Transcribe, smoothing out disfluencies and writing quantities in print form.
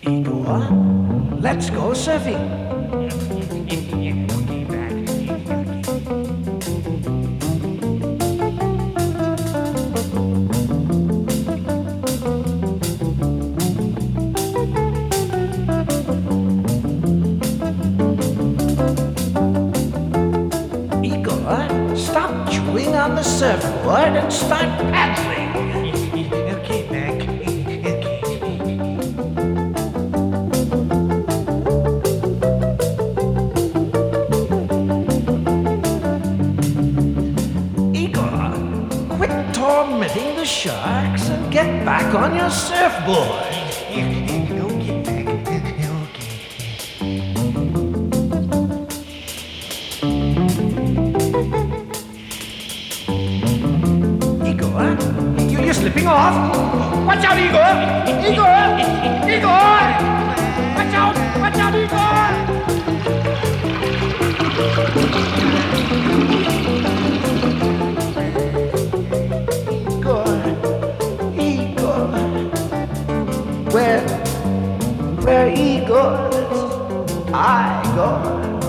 Igor, let's go surfing. Igor, stop chewing on the surfboard and start paddling. Okay, Mac. Igor, quit tormenting the sharks and get back on your surfboard. Okay, Mac. Okay. Igor, you're slipping off. Watch out, Igor! Igor! Igor! Watch out! Watch out, Igor! Igor! Igor! Where Igor? I go.